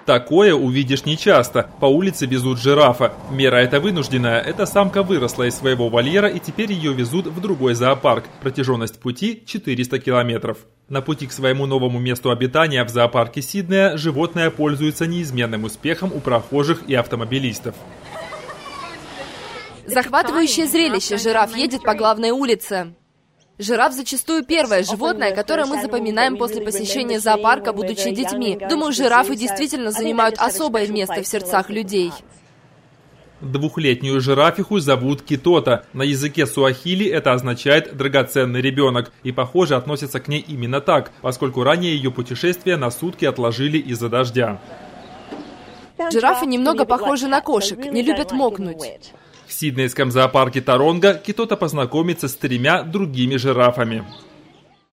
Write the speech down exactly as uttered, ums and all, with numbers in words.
Такое увидишь нечасто. По улице везут жирафа. Мера эта вынужденная. Эта самка выросла из своего вольера, и теперь ее везут в другой зоопарк. Протяженность пути четыреста километров. На пути к своему новому месту обитания в зоопарке Сиднея животное пользуется неизменным успехом у прохожих и автомобилистов. Захватывающее зрелище. Жираф едет по главной улице. Жираф зачастую первое животное, которое мы запоминаем после посещения зоопарка, будучи детьми. Думаю, жирафы действительно занимают особое место в сердцах людей. Двухлетнюю жирафиху зовут Китота. На языке суахили это означает «драгоценный ребенок». И, похоже, относятся к ней именно так, поскольку ранее ее путешествие на сутки отложили из-за дождя. Жирафы немного похожи на кошек, не любят мокнуть. В сиднейском зоопарке Таронга Китота познакомится с тремя другими жирафами.